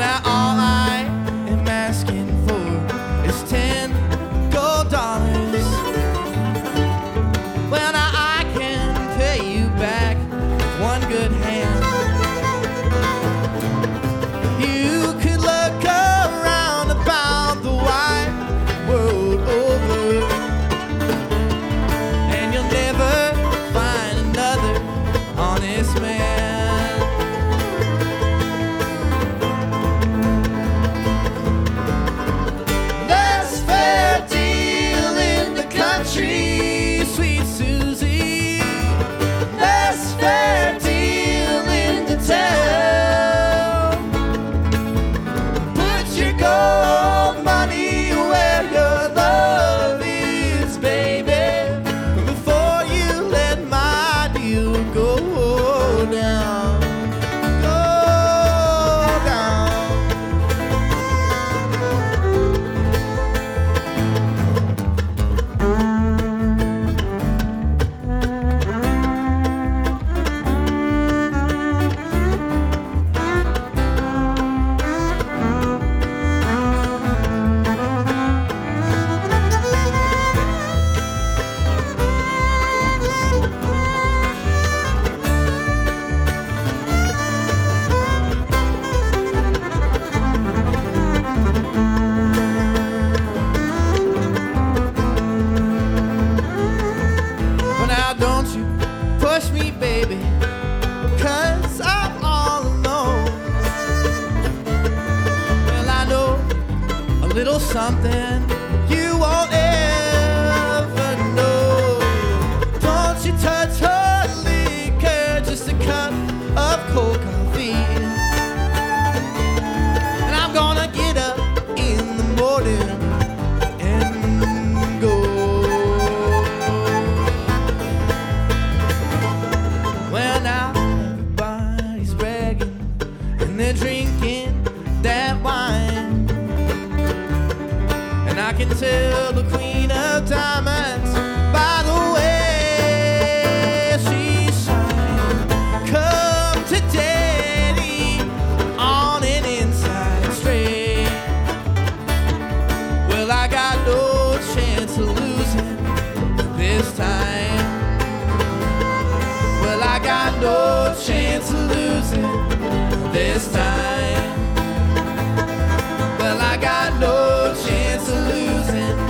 Now all I am asking for is 10 gold dollars. Well, now I can pay you back with one good hand. You could look around about the wide world over, and you'll never find another honest man. Less fair deal in the country, sweet Susie. Less fair deal in the town. Put your gold money where your love is, baby, before you let my deal go down. Go down. Well, now don't you push me, baby, 'cause I'm all alone. Well, I know a little something you won't ever know. Don't you touch her liquor, just a cup of cold coffee. And I'm gonna get up in the morning and go. Well, now everybody's bragging and they're drinking that wine, and I can tell the Queen of Diamonds by the way she shines. Come to daddy on an inside straight. Well, I got no chance of losing this time. Well, I got no chance of losing this time. Well, I got no chance of losing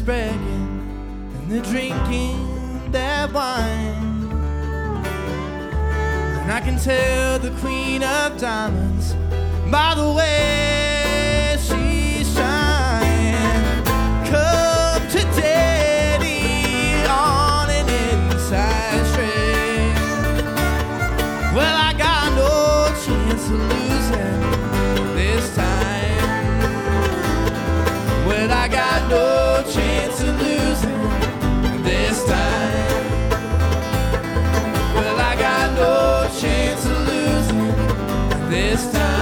just bragging and they're drinking that wine. And I can tell the Queen of Diamonds by the way she shines. Come to daddy on an inside train. Well, I got no chance of losing this time. Well, I got no chance of losing this time. Well, I got no chance of losing this time.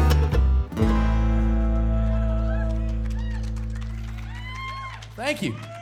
Thank you.